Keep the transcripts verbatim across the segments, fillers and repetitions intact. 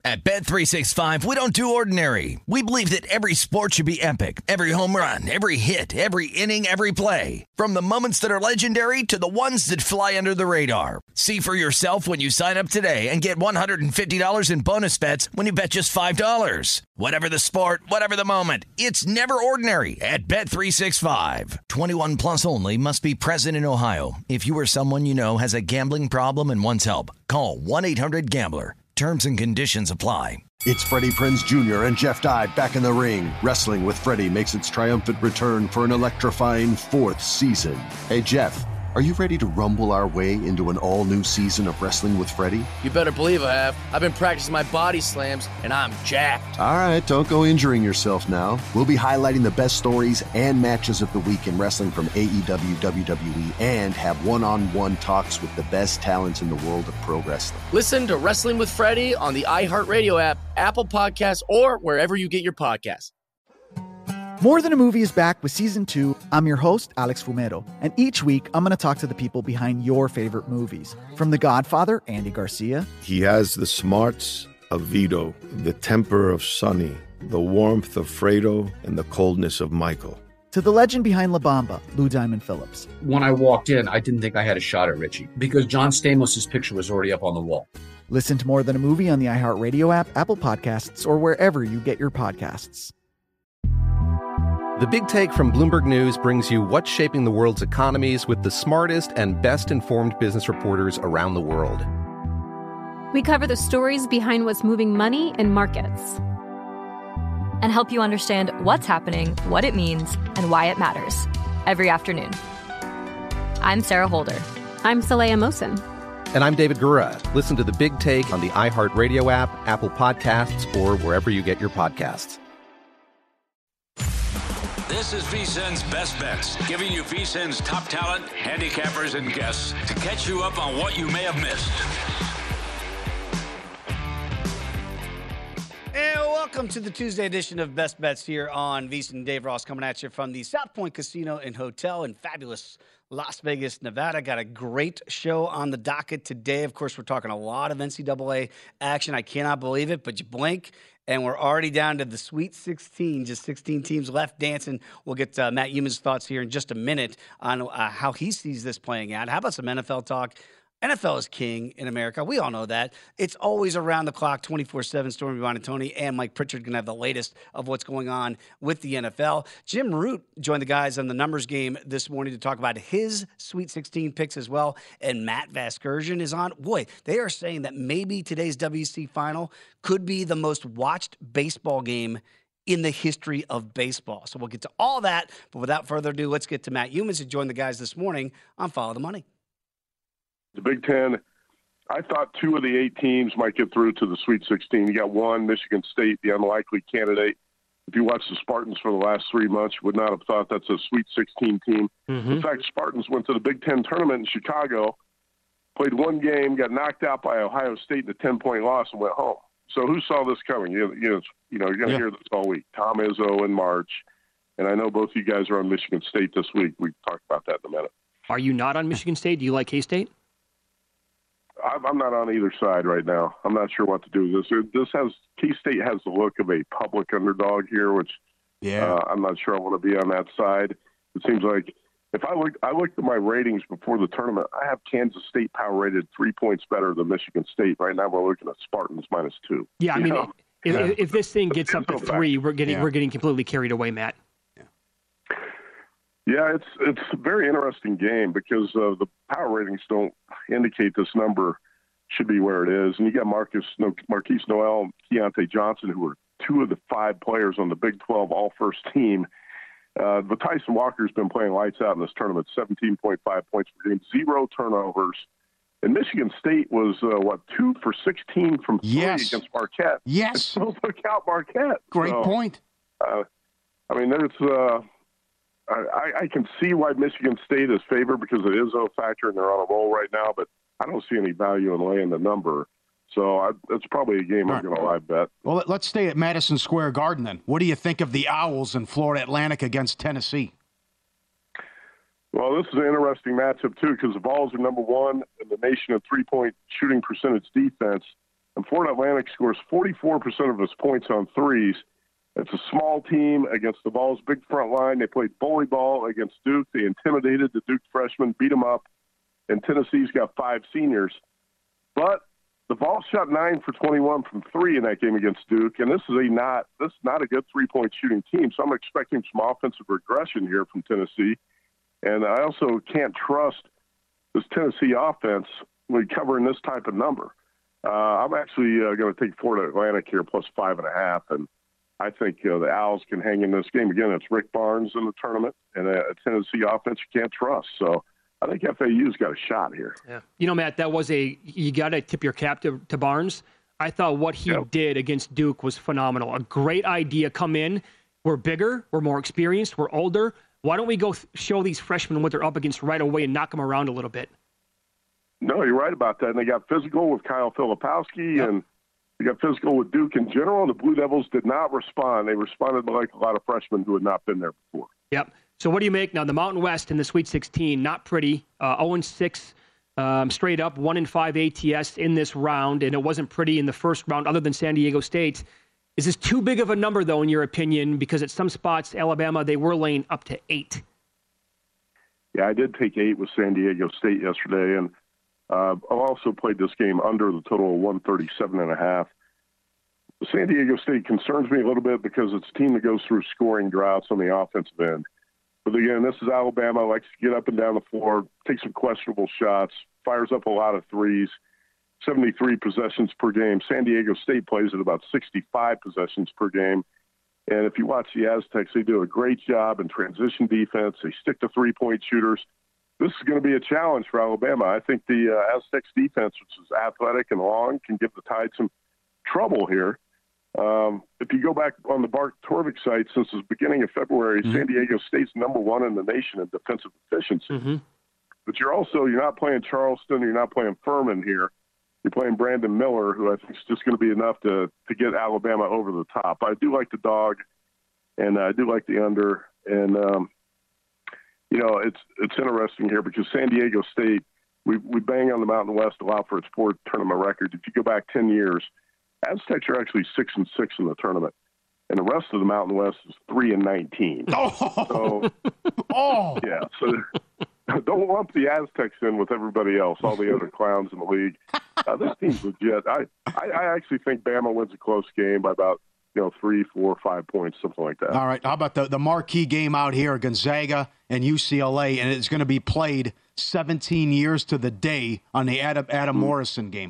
At Bet three sixty-five, we don't do ordinary. We believe that every sport should be epic. Every home run, every hit, every inning, every play. From the moments that are legendary to the ones that fly under the radar. See for yourself when you sign up today and get one hundred fifty dollars in bonus bets when you bet just five dollars. Whatever the sport, whatever the moment, it's never ordinary at Bet three sixty-five. twenty-one plus only. Must be present in Ohio. If you or someone you know has a gambling problem and wants help, call one eight hundred gambler. Terms and conditions apply. It's Freddie Prinze Junior and Jeff Dye back in the ring. Wrestling with Freddie makes its triumphant return for an electrifying fourth season. Hey, Jeff, are you ready to rumble our way into an all-new season of Wrestling with Freddie? You better believe I have. I've been practicing my body slams, and I'm jacked. All right, don't go injuring yourself now. We'll be highlighting the best stories and matches of the week in wrestling from A E W, W W E, and have one-on-one talks with the best talents in the world of pro wrestling. Listen to Wrestling with Freddie on the iHeartRadio app, Apple Podcasts, or wherever you get your podcasts. More Than a Movie is back with Season two. I'm your host, Alex Fumero, and each week I'm going to talk to the people behind your favorite movies. From The Godfather, Andy Garcia. He has the smarts of Vito, the temper of Sonny, the warmth of Fredo, and the coldness of Michael. To the legend behind La Bamba, Lou Diamond Phillips. When I walked in, I didn't think I had a shot at Richie because John Stamos' picture was already up on the wall. Listen to More Than a Movie on the iHeartRadio app, Apple Podcasts, or wherever you get your podcasts. The Big Take from Bloomberg News brings you what's shaping the world's economies with the smartest and best-informed business reporters around the world. We cover the stories behind what's moving money and markets, and help you understand what's happening, what it means, and why it matters every afternoon. I'm Sarah Holder. I'm Saleha Mohsin. And I'm David Gura. Listen to The Big Take on the iHeartRadio app, Apple Podcasts, or wherever you get your podcasts. This is VSiN's Best Bets, giving you VSiN's top talent, handicappers, and guests to catch you up on what you may have missed. And welcome to the Tuesday edition of Best Bets here on VSiN. Dave Ross coming at you from the South Point Casino and Hotel in fabulous Las Vegas, Nevada. Got a great show on the docket today. Of course, we're talking a lot of N C double A action. I cannot believe it, but you blink, and we're already down to the Sweet sixteen. Just sixteen teams left dancing. We'll get uh, Matt Youmans' thoughts here in just a minute on uh, how he sees this playing out. How about some N F L talk? N F L is king in America. We all know that. It's always around the clock, twenty-four seven. Stormy Buonantony and Mike Pritchard going to have the latest of what's going on with the N F L. Jim Root joined the guys on the numbers game this morning to talk about his Sweet sixteen picks as well. And Matt Vasgersian is on. Boy, they are saying that maybe today's W C final could be the most watched baseball game in the history of baseball. So we'll get to all that. But without further ado, let's get to Matt Youmans, who joined the guys this morning on Follow the Money. The Big Ten, I thought two of the eight teams might get through to the Sweet sixteen. You got one, Michigan State, the unlikely candidate. If you watch the Spartans for the last three months, you would not have thought that's a Sweet sixteen team. Mm-hmm. In fact, Spartans went to the Big Ten tournament in Chicago, played one game, got knocked out by Ohio State in a ten-point loss, and went home. So who saw this coming? You, you know, you know, you're going to yeah. hear this all week. Tom Izzo in March, and I know both you guys are on Michigan State this week. We talk about that in a minute. Are you not on Michigan State? Do you like K-State? I'm not on either side right now. I'm not sure what to do with this. This has K-State has the look of a public underdog here, which yeah. uh, I'm not sure I want to be on that side. It seems like if I look, I looked at my ratings before the tournament. I have Kansas State power rated three points better than Michigan State. Right now, we're looking at Spartans minus two. Yeah, I mean, if, yeah. if this thing gets up to three, we're getting yeah. we're getting completely carried away, Matt. Yeah, it's it's a very interesting game because uh, the power ratings don't indicate this number should be where it is. And you got Marcus, no, Marquise Noel, Keontae Johnson, who are two of the five players on the Big twelve all-first team. Uh, but Tyson Walker's been playing lights out in this tournament, seventeen point five points per game, zero turnovers. And Michigan State was, uh, what, two for sixteen from three yes. against Marquette. Yes. So took out Marquette. Great so, point. Uh, I mean, there's uh, – I, I can see why Michigan State is favored because it is a factor and they're on a roll right now, but I don't see any value in laying the number. So I, it's probably a game All I'm right. going to live bet. Well, let's stay at Madison Square Garden then. What do you think of the Owls in Florida Atlantic against Tennessee? Well, this is an interesting matchup, too, because the Vols are number one in the nation in three-point shooting percentage defense. and Florida Atlantic scores forty-four percent of its points on threes. It's a small team against the Vols' big front line. They played bully ball against Duke. They intimidated the Duke freshmen, beat them up, and Tennessee's got five seniors. But the Vols shot nine for twenty-one from three in that game against Duke, and this is a not this is not a good three-point shooting team. So I'm expecting some offensive regression here from Tennessee, and I also can't trust this Tennessee offense when covering this type of number. Uh, I'm actually uh, going to take Florida Atlantic here plus five and a half, and I think uh, the Owls can hang in this game. Again, it's Rick Barnes in the tournament, and a, a Tennessee offense you can't trust. So I think F A U's got a shot here. Yeah. You know, Matt, that was a – you got to tip your cap to, to Barnes. I thought what he yep. did against Duke was phenomenal. A great idea. Come in. We're bigger. We're more experienced. We're older. Why don't we go th- show these freshmen what they're up against right away and knock them around a little bit? No, you're right about that. And they got physical with Kyle Filipowski, yep. and they got physical with Duke in general. And the Blue Devils did not respond. They responded like a lot of freshmen who had not been there before. Yep. So what do you make now? The Mountain West in the Sweet sixteen, not pretty. Uh, oh and six um, straight up, one and five A T S in this round, and it wasn't pretty in the first round other than San Diego State. Is this too big of a number, though, in your opinion? Because at some spots, Alabama, they were laying up to eight. Yeah, I did take eight with San Diego State yesterday, and uh, I also played this game under the total of one thirty-seven and a half. San Diego State concerns me a little bit because it's a team that goes through scoring droughts on the offensive end. But again, this is Alabama, likes to get up and down the floor, take some questionable shots, fires up a lot of threes, seventy-three possessions per game. San Diego State plays at about sixty-five possessions per game. And if you watch the Aztecs, they do a great job in transition defense. They stick to three-point shooters. This is going to be a challenge for Alabama. I think the uh, Aztecs defense, which is athletic and long, can give the Tide some trouble here. Um, if you go back on the Bart Torvik site, since the beginning of February, mm-hmm. San Diego State's number one in the nation in defensive efficiency. Mm-hmm. But you're also, you're not playing Charleston, you're not playing Furman here. You're playing Brandon Miller, who I think is just going to be enough to, to get Alabama over the top. I do like the dog, and I do like the under. And, um, you know, it's it's interesting here because San Diego State, we, we bang on the Mountain West a lot for its poor tournament record. If you go back ten years, Aztecs are actually six and six in the tournament, and the rest of the Mountain West is three and nineteen. Oh, so, oh, yeah. So don't lump the Aztecs in with everybody else, all the other clowns in the league. Uh, this team's legit. I, I, I actually think Bama wins a close game by about you know three, four, five points, something like that. All right. How about the the marquee game out here, Gonzaga and U C L A, and it's going to be played seventeen years to the day on the Adam Adam mm-hmm. Morrison game.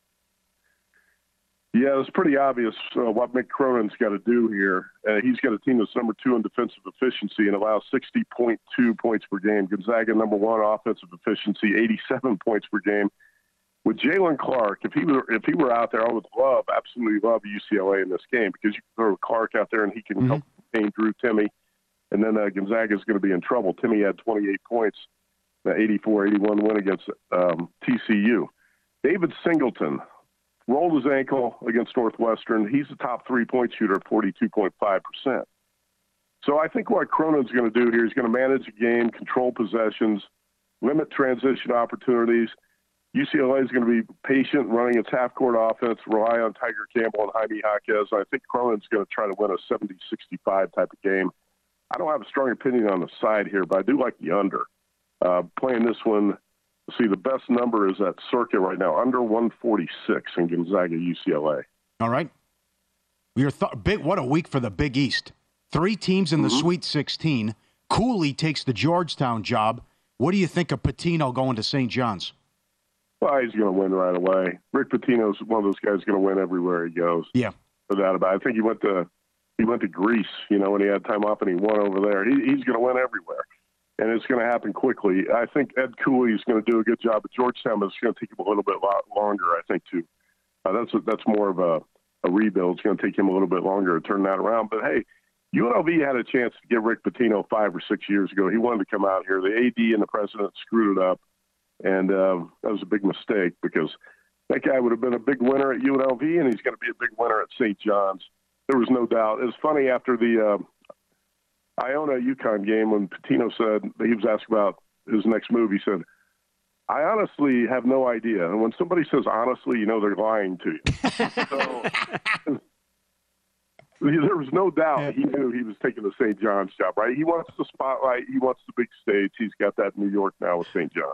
Yeah, it's pretty obvious uh, what Mick Cronin's got to do here. Uh, he's got a team that's number two in defensive efficiency and allows sixty point two points per game. Gonzaga, number one offensive efficiency, eighty-seven points per game. With Jalen Clark, if he were if he were out there, I would love, absolutely love U C L A in this game because you can throw Clark out there and he can mm-hmm. help contain Drew Timme. And then uh, Gonzaga is going to be in trouble. Timme had twenty-eight points, the eighty-four eighty-one win against um, T C U. David Singleton rolled his ankle against Northwestern. He's the top three-point shooter at forty-two point five percent. So I think what Cronin's going to do here is going to manage the game, control possessions, limit transition opportunities. U C L A is going to be patient, running its half-court offense, rely on Tiger Campbell and Jaime Jaquez. I think Cronin's going to try to win a seventy sixty-five type of game. I don't have a strong opinion on the side here, but I do like the under. Uh, playing this one, see, the best number is at circa right now, under one forty-six in Gonzaga U C L A. All right. Your th- big. What a week for the Big East. Three teams in the mm-hmm. Sweet sixteen. Cooley takes the Georgetown job. What do you think of Pitino going to Saint John's? Well, he's going to win right away. Rick Pitino's one of those guys going to win everywhere he goes. Yeah. Without about it. I think he went to he went to Greece, you know, when he had time off, and he won over there. He, he's going to win everywhere. And it's going to happen quickly. I think Ed Cooley is going to do a good job at Georgetown, but it's going to take him a little bit longer, I think, too. Uh, that's a, that's more of a, a rebuild. It's going to take him a little bit longer to turn that around. But, hey, U N L V had a chance to get Rick Pitino five or six years ago. He wanted to come out here. The A D and the president screwed it up, and uh, that was a big mistake because that guy would have been a big winner at U N L V, and he's going to be a big winner at Saint John's. There was no doubt. It was funny after the uh, Iona UConn game when Pitino said he was asked about his next move. He said, I honestly have no idea. And when somebody says honestly, you know they're lying to you. So there was no doubt he knew he was taking the Saint John's job, right? He wants the spotlight. He wants the big stage. He's got that in New York now with Saint John.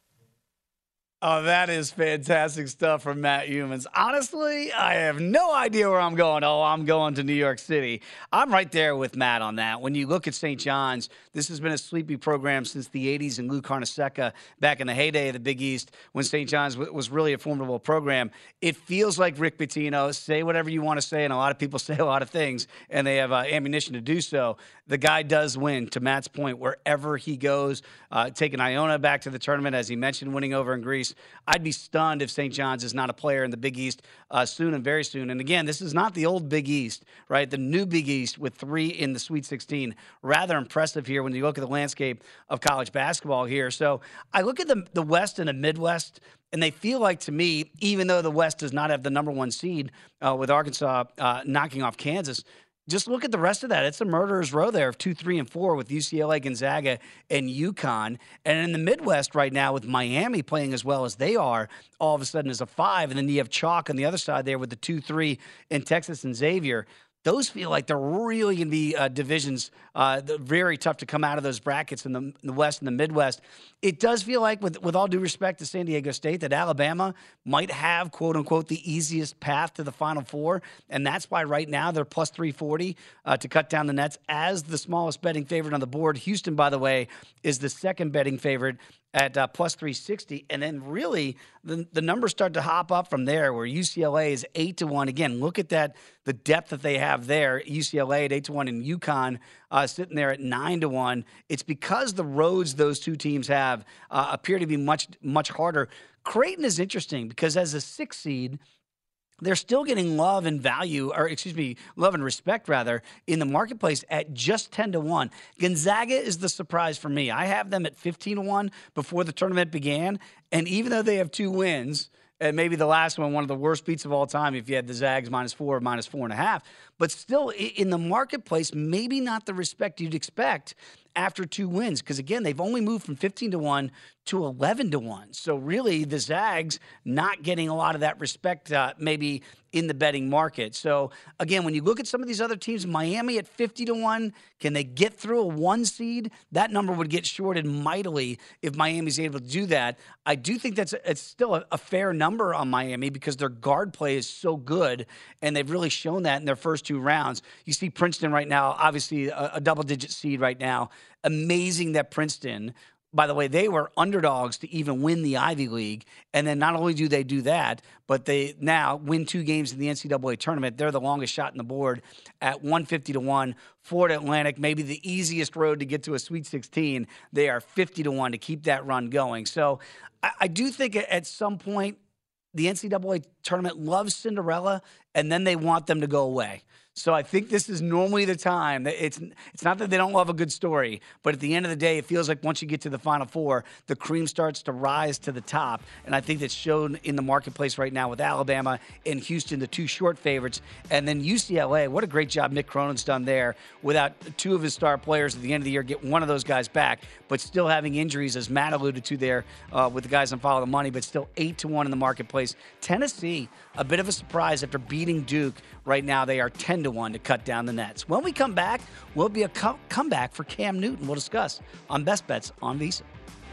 Oh, that is fantastic stuff from Matt Youmans. Honestly, I have no idea where I'm going. Oh, I'm going to New York City. I'm right there with Matt on that. When you look at Saint John's, this has been a sleepy program since the eighties and Lou Carnesecca back in the heyday of the Big East when Saint John's w- was really a formidable program. It feels like Rick Pitino. Say whatever you want to say, and a lot of people say a lot of things, and they have uh, ammunition to do so. The guy does win, to Matt's point, wherever he goes. Uh, taking Iona back to the tournament, as he mentioned, winning over in Greece. I'd be stunned if Saint John's is not a player in the Big East uh, soon and very soon. And again, this is not the old Big East, right? The new Big East with three in the Sweet sixteen. Rather impressive here when you look at the landscape of college basketball here. So I look at the, the West and the Midwest, and they feel like, to me, even though the West does not have the number one seed uh, with Arkansas uh, knocking off Kansas, just look at the rest of that. It's a murderer's row there of two, three, and four with U C L A, Gonzaga, and UConn. And in the Midwest right now with Miami playing as well as they are, all of a sudden is a five. And then you have chalk on the other side there with the two, three in Texas and Xavier. Those feel like they're really going to be uh, divisions uh, very tough to come out of those brackets in the, in the West and the Midwest. It does feel like, with, with all due respect to San Diego State, that Alabama might have, quote-unquote, the easiest path to the Final Four, and that's why right now they're plus three forty uh, to cut down the nets as the smallest betting favorite on the board. Houston, by the way, is the second betting favorite at uh, plus three sixty. And then really the, the numbers start to hop up from there, where U C L A is eight to one. Again, look at that, the depth that they have there. U C L A at eight to one and UConn uh, sitting there at nine to one. It's because the roads those two teams have uh, appear to be much, much harder. Creighton is interesting because as a six seed, they're still getting love and value, or excuse me, love and respect, rather, in the marketplace at just ten to one. Gonzaga is the surprise for me. I have them at fifteen to one before the tournament began, and even though they have two wins, and maybe the last one, one of the worst beats of all time, if you had the Zags minus four or minus four and a half, but still in the marketplace, maybe not the respect you'd expect after two wins. Because again, they've only moved from fifteen to one to eleven to one. So really the Zags not getting a lot of that respect uh, maybe in the betting market. So again, when you look at some of these other teams, Miami at fifty to one, can they get through a one seed? That number would get shorted mightily if Miami's able to do that. I do think that's a, it's still a, a fair number on Miami because their guard play is so good, and they've really shown that in their first two rounds. You see Princeton right now, obviously a, a double-digit seed right now. Amazing that Princeton, by the way, they were underdogs to even win the Ivy League. And then not only do they do that, but they now win two games in the N C double A tournament. They're the longest shot in the board at one fifty to one. Florida Atlantic, maybe the easiest road to get to a Sweet sixteen. They are fifty to one to keep that run going. So I, I do think at some point the N C double A tournament loves Cinderella, and then they want them to go away. So I think this is normally the time. It's it's not that they don't love a good story, but at the end of the day, it feels like once you get to the Final Four, the cream starts to rise to the top. And I think that's shown in the marketplace right now with Alabama and Houston, the two short favorites. And then U C L A, what a great job Mick Cronin's done there without two of his star players at the end of the year, get one of those guys back, but still having injuries, as Matt alluded to there uh, with the guys on Follow the Money, but still eight to one in the marketplace. Tennessee, a bit of a surprise after beating Duke. Right now, they are ten to one to cut down the nets. When we come back, will be a co- comeback for Cam Newton. We'll discuss on Best Bets on Visa.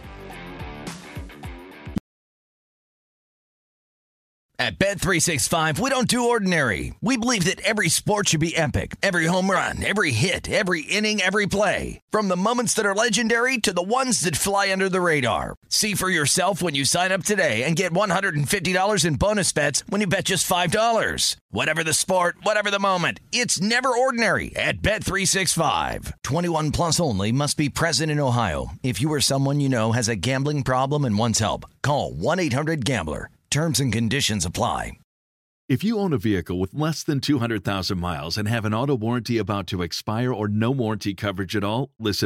At Bet three sixty-five, we don't do ordinary. We believe that every sport should be epic. Every home run, every hit, every inning, every play. From the moments that are legendary to the ones that fly under the radar. See for yourself when you sign up today and get one hundred fifty dollars in bonus bets when you bet just five dollars. Whatever the sport, whatever the moment, it's never ordinary at Bet three sixty-five. twenty-one plus only. Must be present in Ohio. If you or someone you know has a gambling problem and wants help, call one eight hundred gambler. Terms and conditions apply. If you own a vehicle with less than two hundred thousand miles and have an auto warranty about to expire or no warranty coverage at all, listen up.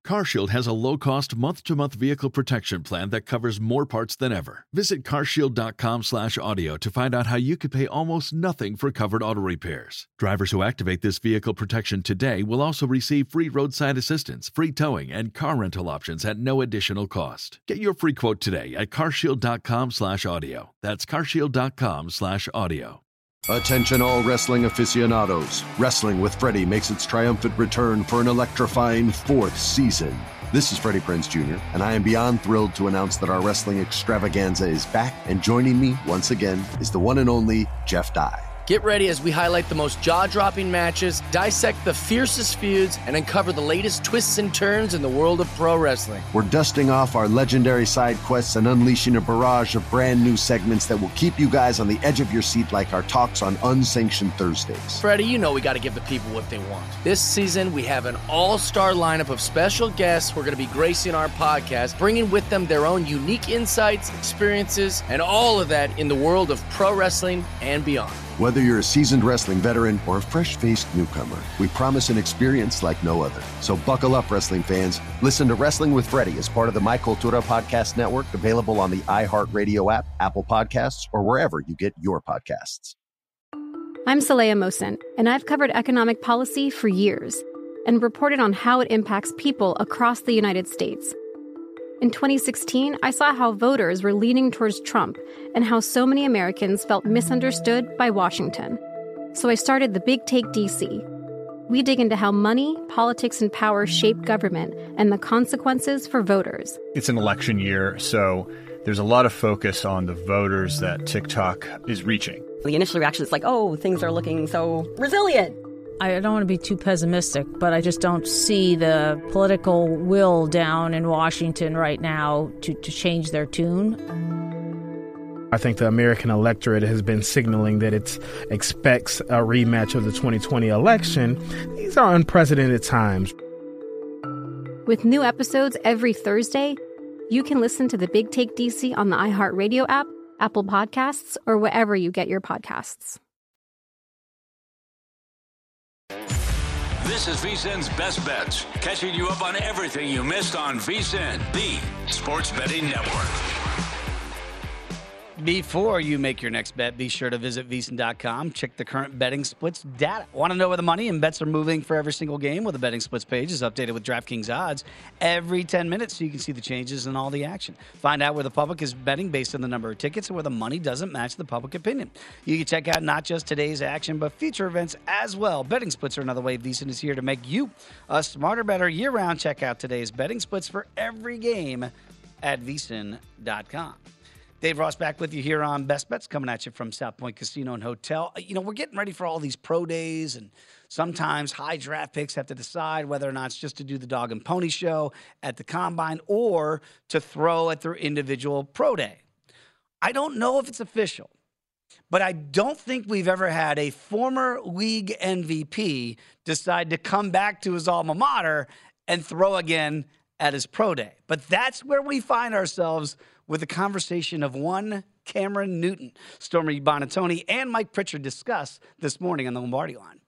CarShield has a low-cost month-to-month vehicle protection plan that covers more parts than ever. Visit carshield.com slash audio to find out how you could pay almost nothing for covered auto repairs. Drivers who activate this vehicle protection today will also receive free roadside assistance, free towing, and car rental options at no additional cost. Get your free quote today at carshield.com slash audio. That's carshield.com slash audio. Attention all wrestling aficionados. Wrestling with Freddie makes its triumphant return for an electrifying fourth season. This is Freddie Prinze Junior, and I am beyond thrilled to announce that our wrestling extravaganza is back, and joining me once again is the one and only Jeff Dye. Get ready as we highlight the most jaw-dropping matches, dissect the fiercest feuds, and uncover the latest twists and turns in the world of pro wrestling. We're dusting off our legendary side quests and unleashing a barrage of brand new segments that will keep you guys on the edge of your seat like our talks on Unsanctioned Thursdays. Freddie, you know we got to give the people what they want. This season, we have an all-star lineup of special guests who are going to be gracing our podcast, bringing with them their own unique insights, experiences, and all of that in the world of pro wrestling and beyond. Whether you're a seasoned wrestling veteran or a fresh-faced newcomer, we promise an experience like no other. So buckle up, wrestling fans. Listen to Wrestling with Freddie as part of the My Cultura Podcast Network, available on the iHeartRadio app, Apple Podcasts, or wherever you get your podcasts. I'm Saleha Mohsin, and I've covered economic policy for years and reported on how it impacts people across the United States. In twenty sixteen, I saw how voters were leaning towards Trump and how so many Americans felt misunderstood by Washington. So I started the Big Take D C. We dig into how money, politics, and power shape government and the consequences for voters. It's an election year, so there's a lot of focus on the voters that TikTok is reaching. The initial reaction is like, oh, things are looking so resilient. I don't want to be too pessimistic, but I just don't see the political will down in Washington right now to, to change their tune. I think the American electorate has been signaling that it expects a rematch of the twenty twenty election. These are unprecedented times. With new episodes every Thursday, you can listen to the Big Take D C on the iHeartRadio app, Apple Podcasts, or wherever you get your podcasts. This is VSiN's Best Bets, catching you up on everything you missed on VSiN, the sports betting network. Before you make your next bet, be sure to visit V S I N dot com. Check the current betting splits data. Want to know where the money and bets are moving for every single game? Well, the betting splits page is updated with DraftKings odds every ten minutes so you can see the changes in all the action. Find out where the public is betting based on the number of tickets and where the money doesn't match the public opinion. You can check out not just today's action, but future events as well. Betting splits are another way V S I N is here to make you a smarter, better year-round. Check out today's betting splits for every game at V S I N dot com. Dave Ross back with you here on Best Bets, coming at you from South Point Casino and Hotel. You know, we're getting ready for all these pro days, and sometimes high draft picks have to decide whether or not it's just to do the dog and pony show at the combine or to throw at their individual pro day. I don't know if it's official, but I don't think we've ever had a former league M V P decide to come back to his alma mater and throw again at his pro day. But that's where we find ourselves with a conversation of one Cameron Newton. Stormy Buonantony and Mike Pritchard discuss this morning on the Lombardi Line.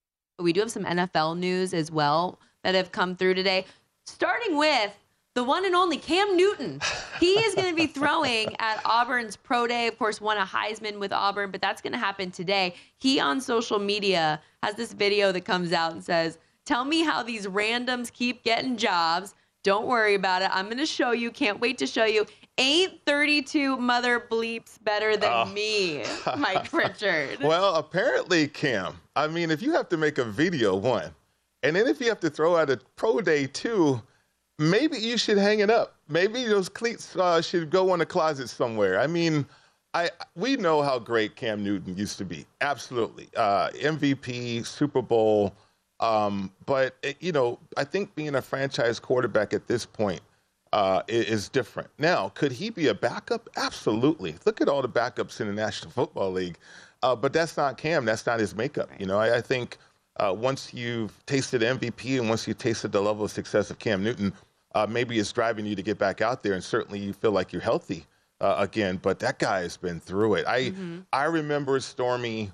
We do have some N F L news as well that have come through today, starting with the one and only Cam Newton. He is going to be throwing at Auburn's pro day. Of course, won a Heisman with Auburn, but that's going to happen today. He on social media has this video that comes out and says, "Tell me how these randoms keep getting jobs. Don't worry about it. I'm going to show you. Can't wait to show you. Ain't thirty-two mother bleeps better than uh, me, Mike Pritchard." Well, apparently, Cam, I mean, if you have to make a video, one, and then if you have to throw out a pro day, two, maybe you should hang it up. Maybe those cleats uh, should go in a closet somewhere. I mean, I we know how great Cam Newton used to be. Absolutely. Uh, M V P, Super Bowl. Um, but, it, you know, I think being a franchise quarterback at this point uh, is, is different. Now, could he be a backup? Absolutely. Look at all the backups in the National Football League. Uh, but that's not Cam. That's not his makeup. You know, I, I think uh, once you've tasted M V P and once you've tasted the level of success of Cam Newton, uh, maybe it's driving you to get back out there, and certainly you feel like you're healthy uh, again. But that guy has been through it. I mm-hmm. I remember, Stormy,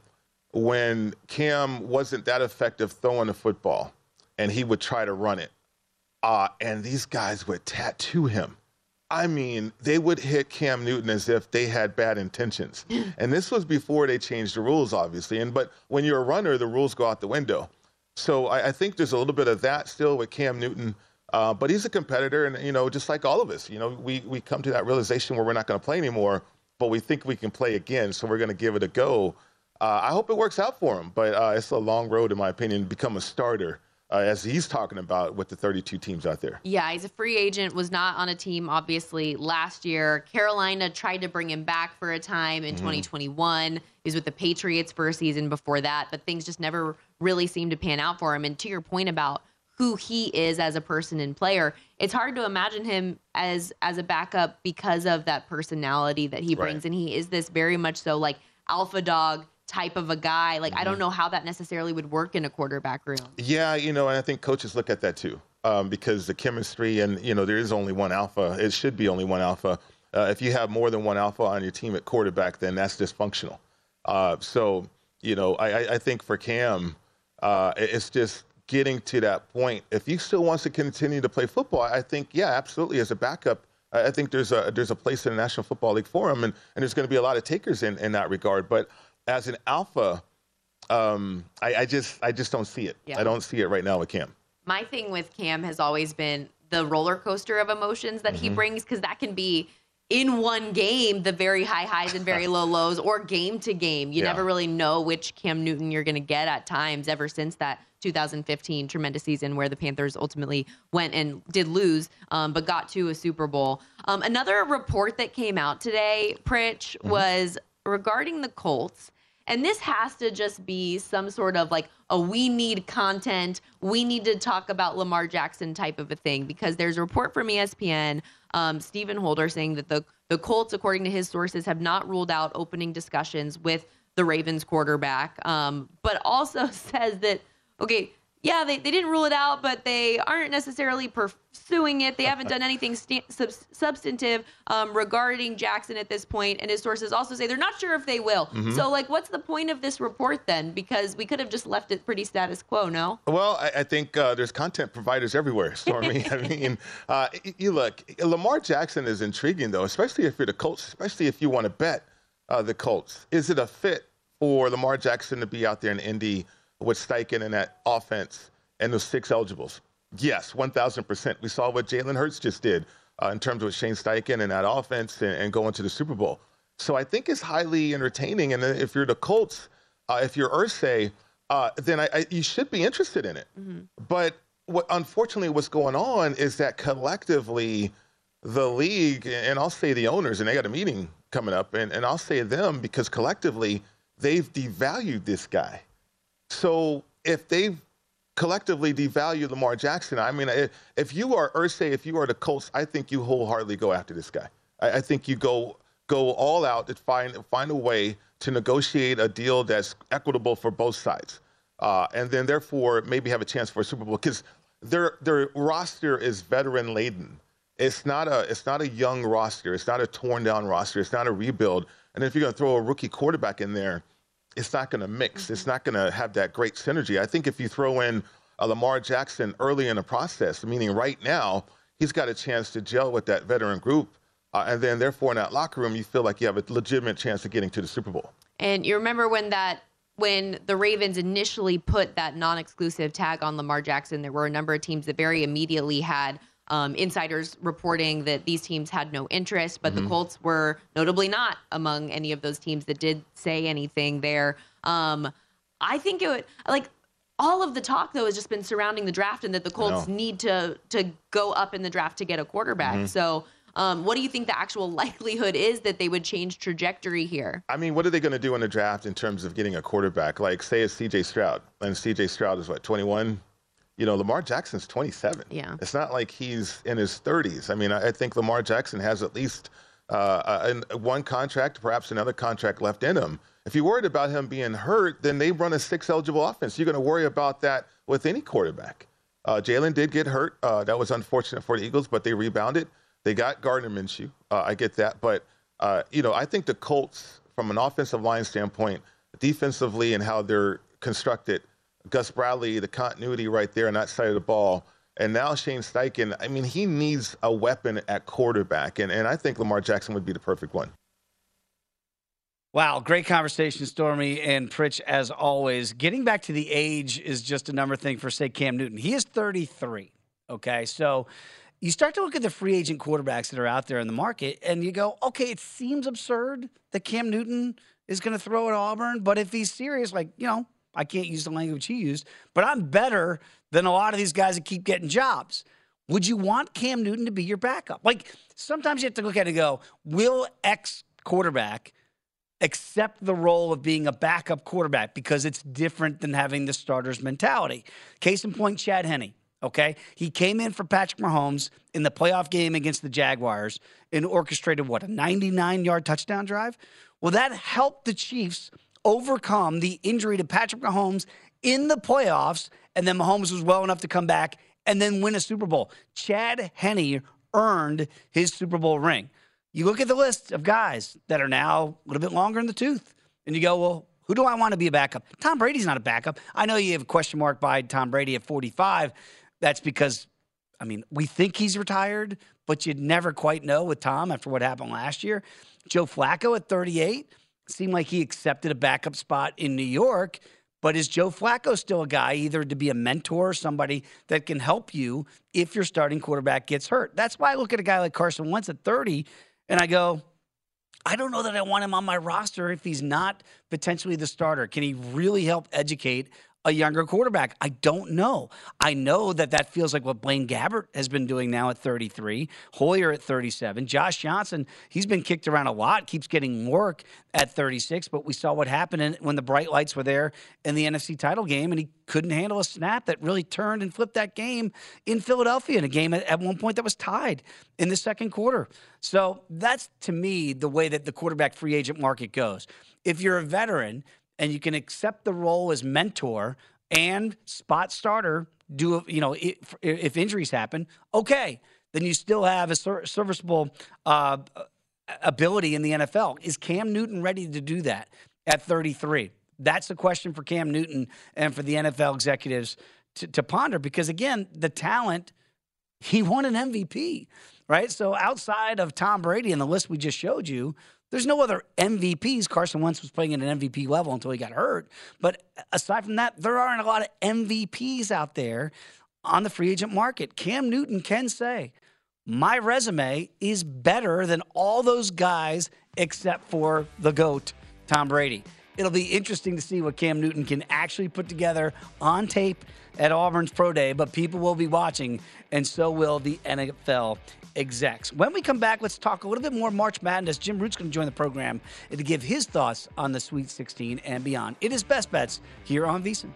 when Cam wasn't that effective throwing the football and he would try to run it. uh, and these guys would tattoo him. I mean, they would hit Cam Newton as if they had bad intentions. And this was before they changed the rules, obviously. And but when you're a runner, the rules go out the window. So I, I think there's a little bit of that still with Cam Newton. Uh, but he's a competitor, and, you know, just like all of us, you know, we, we come to that realization where we're not going to play anymore, but we think we can play again, so we're going to give it a go. Uh, I hope it works out for him, but uh, it's a long road, in my opinion, to become a starter, uh, as he's talking about with the thirty-two teams out there. Yeah, he's a free agent, was not on a team, obviously, last year. Carolina tried to bring him back for a time in mm-hmm. twenty twenty-one. He was with the Patriots for a season before that, but things just never really seemed to pan out for him. And to your point about who he is as a person and player, it's hard to imagine him as as a backup because of that personality that he brings. Right. And he is this very much so like alpha dog type of a guy. Like, mm-hmm. I don't know how that necessarily would work in a quarterback room. Yeah, you know, and I think coaches look at that too, um, because the chemistry and, you know, there is only one alpha. It should be only one alpha. Uh, if you have more than one alpha on your team at quarterback, then that's dysfunctional. Uh, so, you know, I, I think for Cam, uh, it's just getting to that point. If he still wants to continue to play football, I think, yeah, absolutely, as a backup, I think there's a there's a place in the National Football League for him, and, and there's going to be a lot of takers in, in that regard. But as an alpha, um, I, I just I just don't see it. Yeah. I don't see it right now with Cam. My thing with Cam has always been the roller coaster of emotions that mm-hmm. he brings, because that can be in one game, the very high highs and very low lows, or game to game. You yeah. never really know which Cam Newton you're going to get at times ever since that two thousand fifteen tremendous season where the Panthers ultimately went and did lose, um, but got to a Super Bowl. Um, another report that came out today, Pritch, mm-hmm. was regarding the Colts. And this has to just be some sort of like a we need content, we need to talk about Lamar Jackson type of a thing, because there's a report from E S P N, um, Stephen Holder, saying that the, the Colts, according to his sources, have not ruled out opening discussions with the Ravens quarterback, um, but also says that, okay, yeah, they, they didn't rule it out, but they aren't necessarily pursuing it. They haven't done anything st- sub- substantive um, regarding Jackson at this point. And his sources also say they're not sure if they will. Mm-hmm. So, like, what's the point of this report then? Because we could have just left it pretty status quo, no? Well, I, I think uh, there's content providers everywhere, Stormy. I mean, uh, you look, Lamar Jackson is intriguing, though, especially if you're the Colts, especially if you want to bet uh, the Colts. Is it a fit for Lamar Jackson to be out there in Indy with Steichen and that offense and those six eligibles? Yes, one thousand percent. We saw what Jalen Hurts just did uh, in terms of Shane Steichen and that offense and, and going to the Super Bowl. So I think it's highly entertaining. And if you're the Colts, uh, if you're Irsay, uh, then I, I, you should be interested in it. Mm-hmm. But what, unfortunately, what's going on is that collectively the league, and I'll say the owners, and they got a meeting coming up, and, and I'll say them because collectively they've devalued this guy. So if they've collectively devalued Lamar Jackson, I mean, if you are Irsay, if you are the Colts, I think you wholeheartedly go after this guy. I, I think you go go all out to find find a way to negotiate a deal that's equitable for both sides, uh, and then therefore maybe have a chance for a Super Bowl, because their their roster is veteran laden. It's not a it's not a young roster. It's not a torn down roster. It's not a rebuild. And if you're going to throw a rookie quarterback in there, it's not going to mix. It's not going to have that great synergy. I think if you throw in a Lamar Jackson early in the process, meaning right now, he's got a chance to gel with that veteran group. Uh, and then therefore in that locker room, you feel like you have a legitimate chance of getting to the Super Bowl. And you remember when that when the Ravens initially put that non-exclusive tag on Lamar Jackson, there were a number of teams that very immediately had Um, insiders reporting that these teams had no interest, but mm-hmm. the Colts were notably not among any of those teams that did say anything there. Um, I think it would, like, all of the talk, though, has just been surrounding the draft and that the Colts need to to go up in the draft to get a quarterback. Mm-hmm. So um, what do you think the actual likelihood is that they would change trajectory here? I mean, what are they going to do in the draft in terms of getting a quarterback? Like, say it's C J Stroud, and C J Stroud is, what, twenty-one? You know, Lamar Jackson's twenty-seven. Yeah. It's not like he's in his thirties. I mean, I, I think Lamar Jackson has at least uh, a, one contract, perhaps another contract left in him. If you're worried about him being hurt, then they run a six-eligible offense. You're going to worry about that with any quarterback. Uh, Jalen did get hurt. Uh, that was unfortunate for the Eagles, but they rebounded. They got Gardner Minshew. Uh, I get that. But, uh, you know, I think the Colts, from an offensive line standpoint, defensively and how they're constructed, Gus Bradley, the continuity right there on that side of the ball, And now Shane Steichen, I mean, he needs a weapon at quarterback, and, and I think Lamar Jackson would be the perfect one. Wow, great conversation, Stormy and Pritch, as always. Getting back to the age is just a number thing for, say, Cam Newton. He is thirty-three, okay? So you start to look at the free agent quarterbacks that are out there in the market, and you go, okay, it seems absurd that Cam Newton is going to throw at Auburn, but if he's serious, like, you know, I can't use the language he used, but I'm better than a lot of these guys that keep getting jobs. Would you want Cam Newton to be your backup? Like, sometimes you have to look at it and go, will X quarterback accept the role of being a backup quarterback because it's different than having the starter's mentality? Case in point, Chad Henne, okay? He came in for Patrick Mahomes in the playoff game against the Jaguars and orchestrated, what, a ninety-nine-yard touchdown drive? Well, that helped the Chiefs overcome the injury to Patrick Mahomes in the playoffs, and then Mahomes was well enough to come back and then win a Super Bowl. Chad Henne earned his Super Bowl ring. You look at the list of guys that are now a little bit longer in the tooth, and you go, well, who do I want to be a backup? Tom Brady's not a backup. I know you have a question mark by Tom Brady at forty-five. That's because, I mean, we think he's retired, but you'd never quite know with Tom after what happened last year. Joe Flacco at thirty-eight seemed like he accepted a backup spot in New York, but is Joe Flacco still a guy either to be a mentor or somebody that can help you if your starting quarterback gets hurt? That's why I look at a guy like Carson Wentz at thirty, and I go, I don't know that I want him on my roster if he's not potentially the starter. Can he really help educate a younger quarterback? I don't know. I know that that feels like what Blaine Gabbert has been doing now at thirty-three, Hoyer at thirty-seven. Josh Johnson, he's been kicked around a lot, keeps getting work at thirty-six, but we saw what happened in, when the bright lights were there in the N F C title game, and he couldn't handle a snap that really turned and flipped that game in Philadelphia in a game at, at one point that was tied in the second quarter. So that's, to me, the way that the quarterback free agent market goes. If you're a veteran and you can accept the role as mentor and spot starter, do you know if, if injuries happen, okay, then you still have a serviceable uh, ability in the N F L. Is Cam Newton ready to do that at thirty-three? That's the question for Cam Newton and for the N F L executives to, to ponder, because, again, the talent, he won an M V P, right? So outside of Tom Brady and the list we just showed you, there's no other M V Ps. Carson Wentz was playing at an M V P level until he got hurt. But aside from that, there aren't a lot of M V Ps out there on the free agent market. Cam Newton can say, my resume is better than all those guys except for the GOAT, Tom Brady. It'll be interesting to see what Cam Newton can actually put together on tape at Auburn's Pro Day, but people will be watching, and so will the N F L execs. When we come back, let's talk a little bit more March Madness. Jim Root's going to join the program to give his thoughts on the Sweet sixteen and beyond. It is Best Bets here on VSiN.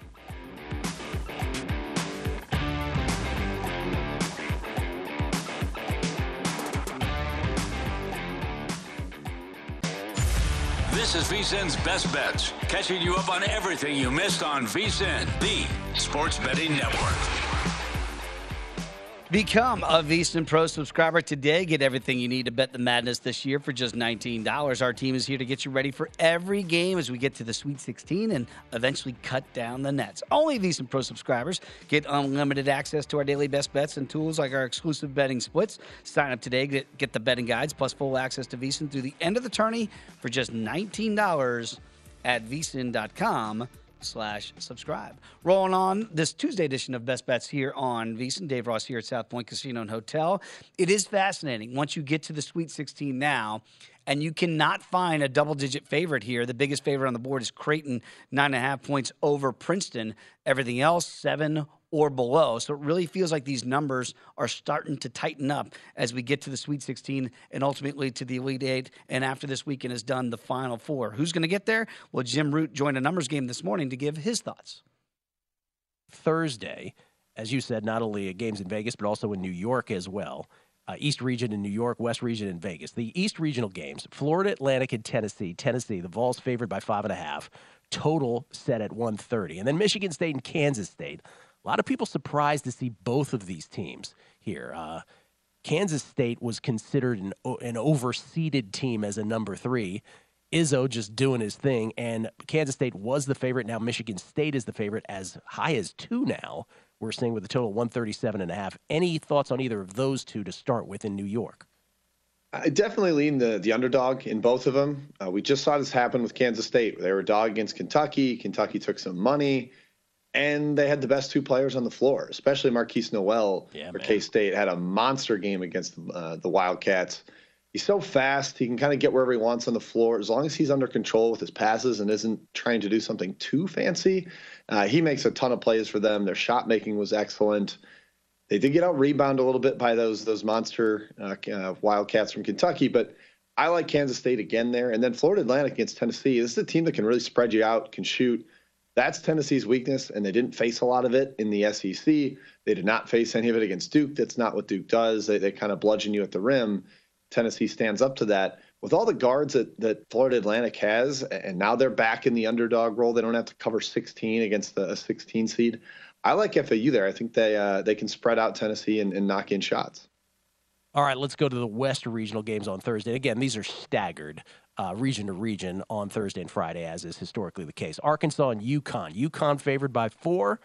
This is VSiN's Best Bets, catching you up on everything you missed on VSiN, the sports betting network. Become a VSiN Pro subscriber today. Get everything you need to bet the madness this year for just nineteen dollars. Our team is here to get you ready for every game as we get to the Sweet sixteen and eventually cut down the nets. Only VSiN Pro subscribers get unlimited access to our daily best bets and tools like our exclusive betting splits. Sign up today, get, get the betting guides, plus full access to VSiN through the end of the tourney for just nineteen dollars at VSiN dot com. slash subscribe. Rolling on this Tuesday edition of Best Bets here on VSiN. Dave Ross here at South Point Casino and Hotel. It is fascinating. Once you get to the Sweet sixteen now, and you cannot find a double-digit favorite here. The biggest favorite on the board is Creighton, nine and a half points over Princeton. Everything else, seven or below. So it really feels like these numbers are starting to tighten up as we get to the Sweet sixteen and ultimately to the Elite Eight. And after this weekend is done, the Final Four. Who's going to get there? Well, Jim Root joined a numbers game this morning to give his thoughts. Thursday, as you said, not only games in Vegas, but also in New York as well. Uh, East Region in New York, West Region in Vegas. The East Regional games, Florida Atlantic and Tennessee. Tennessee, the Vols favored by five and a half. Total set at one thirty. And then Michigan State and Kansas State. A lot of people surprised to see both of these teams here. Uh, Kansas State was considered an, an overseeded team as a number three. Izzo just doing his thing, and Kansas State was the favorite. Now Michigan State is the favorite, as high as two now. We're seeing with a total of one thirty-seven and a half. Any thoughts on either of those two to start with in New York? I definitely lean the the underdog in both of them. Uh, we just saw this happen with Kansas State. They were a dog against Kentucky. Kentucky took some money, and they had the best two players on the floor, especially Marquise Noel yeah, for K-State. Had a monster game against uh, the Wildcats. He's so fast. He can kind of get wherever he wants on the floor. As long as he's under control with his passes and isn't trying to do something too fancy, uh, he makes a ton of plays for them. Their shot making was excellent. They did get out rebound a little bit by those those monster uh, uh, Wildcats from Kentucky, but I like Kansas State again there. And then Florida Atlantic against Tennessee. This is a team that can really spread you out, can shoot. That's Tennessee's weakness, and they didn't face a lot of it in the S E C. They did not face any of it against Duke. That's not what Duke does. They, they kind of bludgeon you at the rim. Tennessee stands up to that. With all the guards that, that Florida Atlantic has, and now they're back in the underdog role, they don't have to cover sixteen against the, a sixteen seed. I like F A U there. I think they uh, they can spread out Tennessee and, and knock in shots. All right, let's go to the West regional games on Thursday. Again, these are staggered uh, region to region on Thursday and Friday, as is historically the case. Arkansas and UConn. UConn favored by four.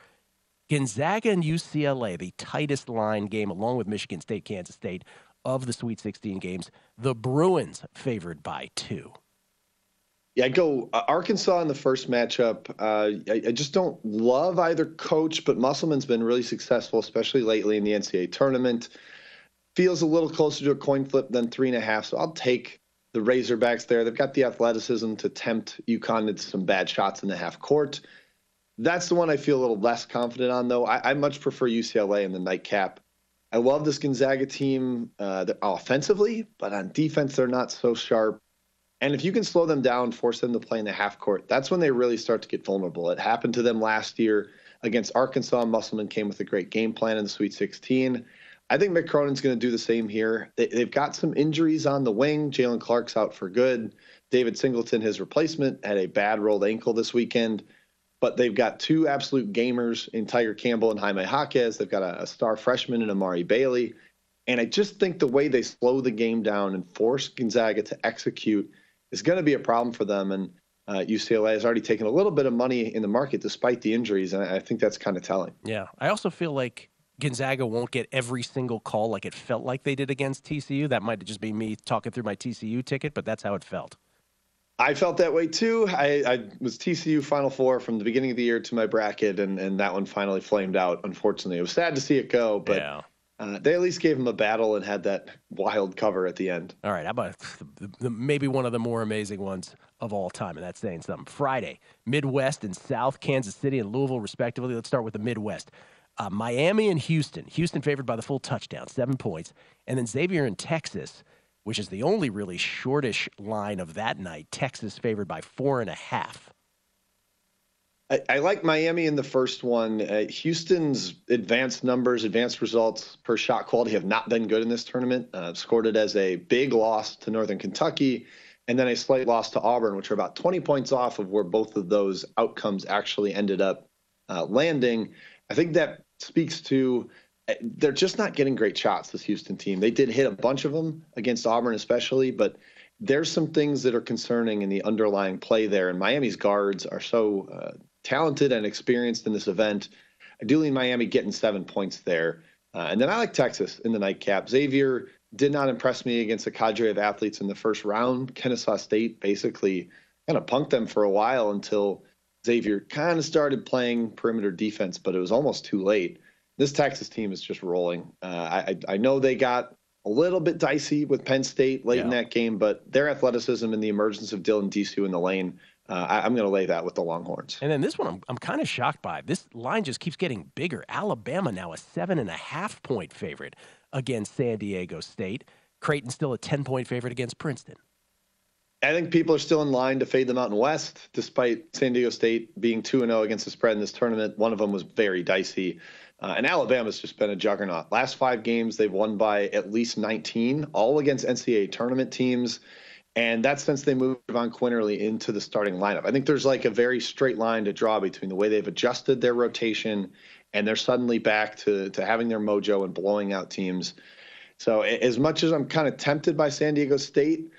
Gonzaga and U C L A, the tightest line game, along with Michigan State, Kansas State, of the Sweet sixteen games. The Bruins favored by two. Yeah, I go uh, Arkansas in the first matchup. Uh, I, I just don't love either coach, but Musselman's been really successful, especially lately in the N C double A tournament. Feels a little closer to a coin flip than three and a half, so I'll take the Razorbacks there. They've got the athleticism to tempt UConn into some bad shots in the half court. That's the one I feel a little less confident on, though. I, I much prefer U C L A in the nightcap. I love this Gonzaga team uh, offensively, but on defense, they're not so sharp. And if you can slow them down, force them to play in the half court, that's when they really start to get vulnerable. It happened to them last year against Arkansas. Musselman came with a great game plan in the Sweet sixteen. I think Mick Cronin's going to do the same here. They, they've got some injuries on the wing. Jalen Clark's out for good. David Singleton, his replacement, had a bad rolled ankle this weekend. But they've got two absolute gamers in Tiger Campbell and Jaime Jaquez. They've got a, a star freshman in Amari Bailey. And I just think the way they slow the game down and force Gonzaga to execute is going to be a problem for them. And uh, U C L A has already taken a little bit of money in the market despite the injuries. And I think that's kind of telling. Yeah. I also feel like Gonzaga won't get every single call like it felt like they did against T C U. That might just be me talking through my T C U ticket, but that's how it felt. I felt that way too. I, I was T C U Final Four from the beginning of the year to my bracket, and, and that one finally flamed out, unfortunately. It was sad to see it go, but yeah. uh, they at least gave him a battle and had that wild cover at the end. All right, how about the, the, maybe one of the more amazing ones of all time, and that's saying something. Friday, Midwest and South, Kansas City and Louisville, respectively. Let's start with the Midwest. Uh, Miami and Houston. Houston favored by the full touchdown, seven points. And then Xavier in Texas, which is the only really shortish line of that night. Texas favored by four and a half. I, I like Miami in the first one. Uh, Houston's advanced numbers, advanced results per shot quality have not been good in this tournament. Uh, scored it as a big loss to Northern Kentucky and then a slight loss to Auburn, which are about twenty points off of where both of those outcomes actually ended up uh, landing. I think that speaks to they're just not getting great shots, this Houston team. They did hit a bunch of them against Auburn especially, but there's some things that are concerning in the underlying play there. And Miami's guards are so uh, talented and experienced in this event. I do lean Miami getting seven points there. Uh, and then I like Texas in the nightcap. Xavier did not impress me against a cadre of athletes in the first round. Kennesaw State basically kind of punked them for a while until Xavier kind of started playing perimeter defense, but it was almost too late. This Texas team is just rolling. Uh, I, I know they got a little bit dicey with Penn State late yeah. in that game, but their athleticism and the emergence of Dylan Disu in the lane, uh, I, I'm going to lay that with the Longhorns. And then this one I'm, I'm kind of shocked by. This line just keeps getting bigger. Alabama now a seven and a half point favorite against San Diego State. Creighton still a ten point favorite against Princeton. I think people are still in line to fade the Mountain West, despite San Diego State being two and oh against the spread in this tournament. One of them was very dicey. Uh, and Alabama's just been a juggernaut. Last five games, they've won by at least nineteen, all against N C double A tournament teams. And that's since they moved Von Quinterly into the starting lineup. I think there's like a very straight line to draw between the way they've adjusted their rotation and they're suddenly back to, to having their mojo and blowing out teams. So as much as I'm kind of tempted by San Diego State,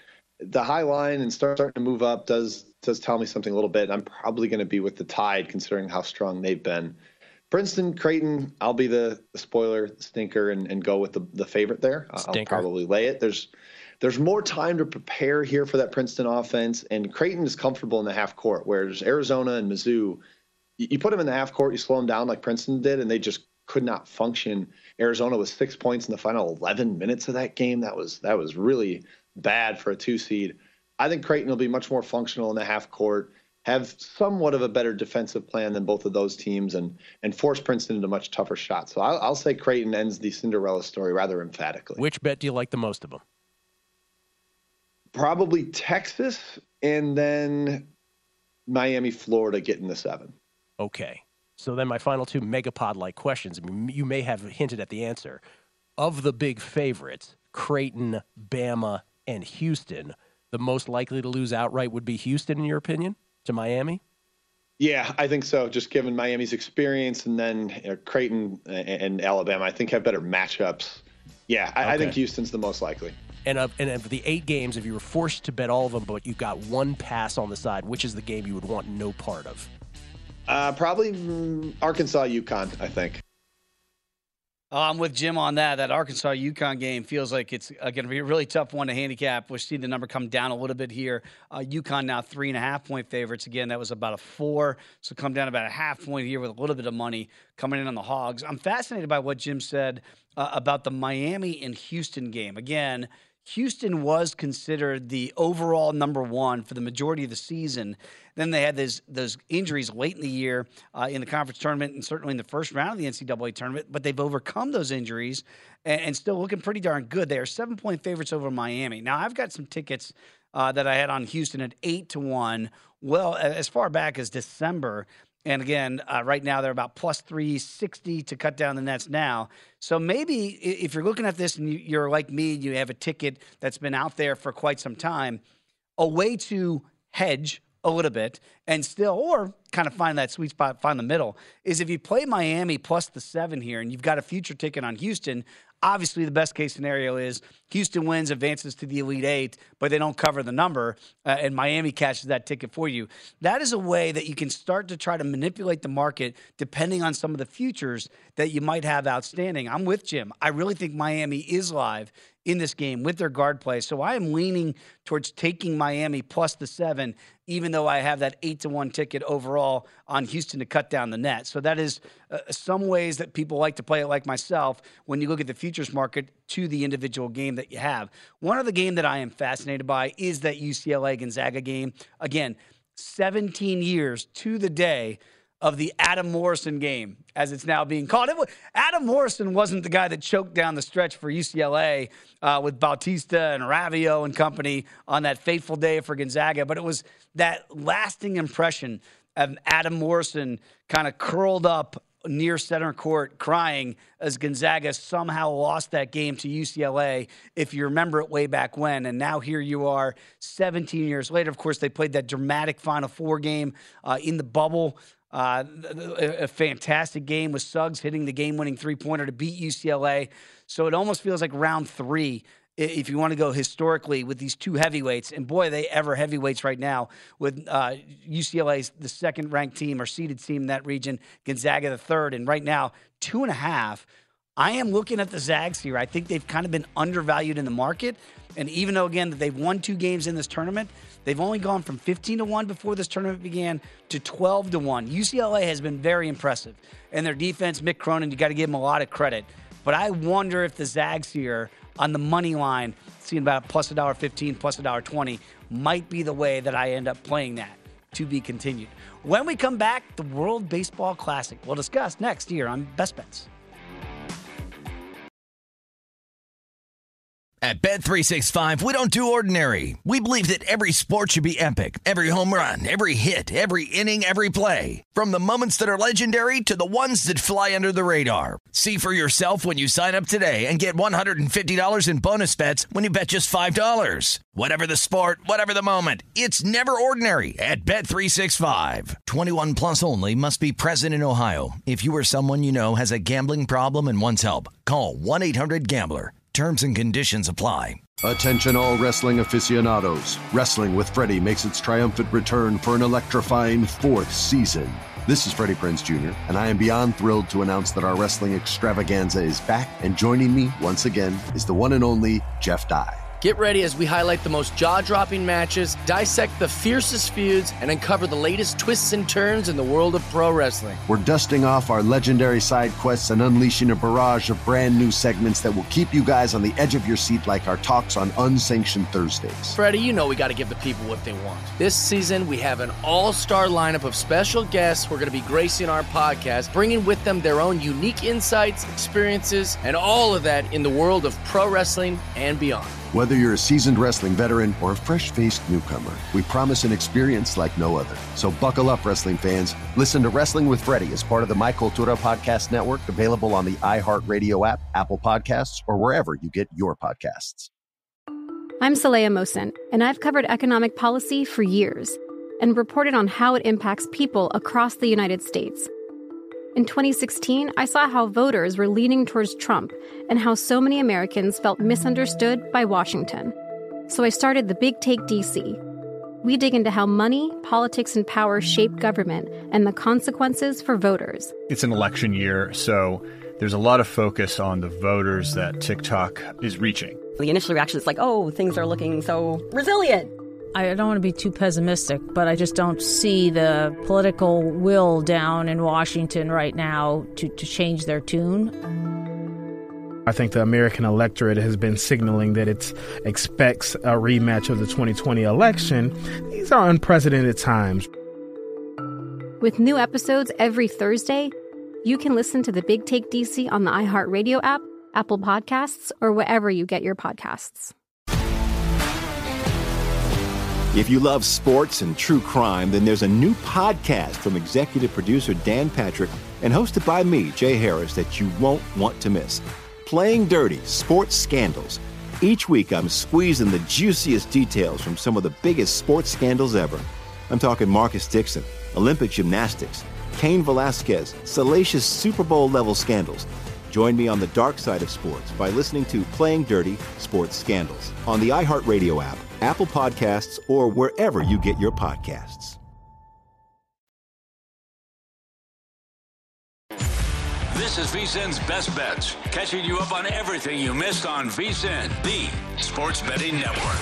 the high line and start, starting to move up does does tell me something a little bit. I'm probably going to be with the Tide, considering how strong they've been. Princeton, Creighton, I'll be the, the spoiler, the stinker, and, and go with the, the favorite there. Stinker. I'll probably lay it. There's there's more time to prepare here for that Princeton offense, and Creighton is comfortable in the half court, whereas Arizona and Mizzou, you, you put them in the half court, you slow them down like Princeton did, and they just could not function. Arizona was six points in the final eleven minutes of that game. That was that was really bad for a two seed. I think Creighton will be much more functional in the half court, have somewhat of a better defensive plan than both of those teams, and and force Princeton into much tougher shots. So I'll, I'll say Creighton ends the Cinderella story rather emphatically. Which bet do you like the most of them? Probably Texas, and then Miami, Florida getting the seven. Okay. So then my final two Megapod-like questions. I mean, you may have hinted at the answer. Of the big favorites, Creighton, Bama, and Houston, the most likely to lose outright would be Houston, in your opinion, to Miami? Yeah, I think so, just given Miami's experience, and then you know, Creighton and Alabama, I think, have better matchups. Yeah, I, okay. I think Houston's the most likely. And of, and of the eight games, if you were forced to bet all of them, but you got one pass on the side, which is the game you would want no part of? Uh, probably mm, Arkansas, UConn, I think. Oh, I'm with Jim on that. That Arkansas-UConn game feels like it's uh, going to be a really tough one to handicap. We're seeing the number come down a little bit here. Uh, UConn now three and a half point favorites. Again, that was about a four, so come down about a half point here with a little bit of money coming in on the Hogs. I'm fascinated by what Jim said uh, about the Miami and Houston game. Again, Houston was considered the overall number one for the majority of the season. Then they had those, those injuries late in the year uh, in the conference tournament and certainly in the first round of the N C double A tournament, but they've overcome those injuries and, and still looking pretty darn good. They are seven-point favorites over Miami. Now, I've got some tickets uh, that I had on Houston at eight to one, well, as far back as December. And again, uh, right now they're about plus three sixty to cut down the nets now. So maybe if you're looking at this and you're like me, you have a ticket that's been out there for quite some time, a way to hedge a little bit and still, or kind of find that sweet spot, find the middle, is if you play Miami plus the seven here and you've got a future ticket on Houston, obviously the best case scenario is Houston wins, advances to the Elite Eight, but they don't cover the number, uh, and Miami catches that ticket for you. That is a way that you can start to try to manipulate the market depending on some of the futures that you might have outstanding. I'm with Jim. I really think Miami is live in this game with their guard play. So I am leaning towards taking Miami plus the seven, even though I have that eight to one ticket overall on Houston to cut down the net. So that is uh, some ways that people like to play it like myself when you look at the futures market to the individual game that you have. One other game that I am fascinated by is that U C L A Gonzaga game. Again, seventeen years to the day of the Adam Morrison game, as it's now being called. It was, Adam Morrison wasn't the guy that choked down the stretch for U C L A uh, with Bautista and Ravio and company on that fateful day for Gonzaga, but it was that lasting impression of Adam Morrison kind of curled up near center court crying as Gonzaga somehow lost that game to U C L A, if you remember it way back when. And now here you are seventeen years later. Of course, they played that dramatic Final Four game uh, in the bubble. Uh, a fantastic game with Suggs hitting the game-winning three-pointer to beat U C L A. So it almost feels like round three, if you want to go historically with these two heavyweights. And boy, are they ever heavyweights right now with uh, U C L A's the second-ranked team or seeded team in that region, Gonzaga the third. And right now, two and a half. I am looking at the Zags here. I think they've kind of been undervalued in the market. And even though, again, that they've won two games in this tournament, they've only gone from fifteen to one before this tournament began to twelve to one. U C L A has been very impressive. And their defense, Mick Cronin, you got to give him a lot of credit. But I wonder if the Zags here on the money line, seeing about plus one dollar fifteen, plus one dollar twenty, might be the way that I end up playing that. To be continued. When we come back, the World Baseball Classic. We'll discuss next year on Best Bets. At Bet three sixty-five, we don't do ordinary. We believe that every sport should be epic. Every home run, every hit, every inning, every play. From the moments that are legendary to the ones that fly under the radar. See for yourself when you sign up today and get one hundred fifty dollars in bonus bets when you bet just five dollars. Whatever the sport, whatever the moment, it's never ordinary at Bet three sixty-five. twenty-one plus only. Must be present in Ohio. If you or someone you know has a gambling problem and wants help, call one eight hundred gambler. Terms and conditions apply. Attention all wrestling aficionados. Wrestling with Freddie makes its triumphant return for an electrifying fourth season. This is Freddie Prinze Junior, and I am beyond thrilled to announce that our wrestling extravaganza is back, and joining me once again is the one and only Jeff Dye. Get ready as we highlight the most jaw-dropping matches, dissect the fiercest feuds, and uncover the latest twists and turns in the world of pro wrestling. We're dusting off our legendary side quests and unleashing a barrage of brand new segments that will keep you guys on the edge of your seat like our talks on Unsanctioned Thursdays. Freddie, you know we got to give the people what they want. This season, we have an all-star lineup of special guests who are going to be gracing our podcast, bringing with them their own unique insights, experiences, and all of that in the world of pro wrestling and beyond. Whether you're a seasoned wrestling veteran or a fresh-faced newcomer, we promise an experience like no other. So buckle up, wrestling fans. Listen to Wrestling with Freddie as part of the My Cultura Podcast Network, available on the iHeartRadio app, Apple Podcasts, or wherever you get your podcasts. I'm Saleha Mohsin, and I've covered economic policy for years and reported on how it impacts people across the United States. In twenty sixteen, I saw how voters were leaning towards Trump and how so many Americans felt misunderstood by Washington. So I started the Big Take D C. We dig into how money, politics, and power shape government and the consequences for voters. It's an election year, so there's a lot of focus on the voters that TikTok is reaching. The initial reaction is like, oh, things are looking so resilient. I don't want to be too pessimistic, but I just don't see the political will down in Washington right now to, to change their tune. I think the American electorate has been signaling that it expects a rematch of the twenty twenty election. These are unprecedented times. With new episodes every Thursday, you can listen to the Big Take D C on the iHeartRadio app, Apple Podcasts, or wherever you get your podcasts. If you love sports and true crime, then there's a new podcast from executive producer Dan Patrick and hosted by me, Jay Harris, that you won't want to miss. Playing Dirty: Sports Scandals. Each week, I'm squeezing the juiciest details from some of the biggest sports scandals ever. I'm talking Marcus Dixon, Olympic gymnastics, Cain Velasquez, salacious Super Bowl-level scandals. Join me on the dark side of sports by listening to Playing Dirty: Sports Scandals on the iHeartRadio app, Apple Podcasts, or wherever you get your podcasts. This is VSiN's Best Bets, catching you up on everything you missed on VSiN, the sports betting network.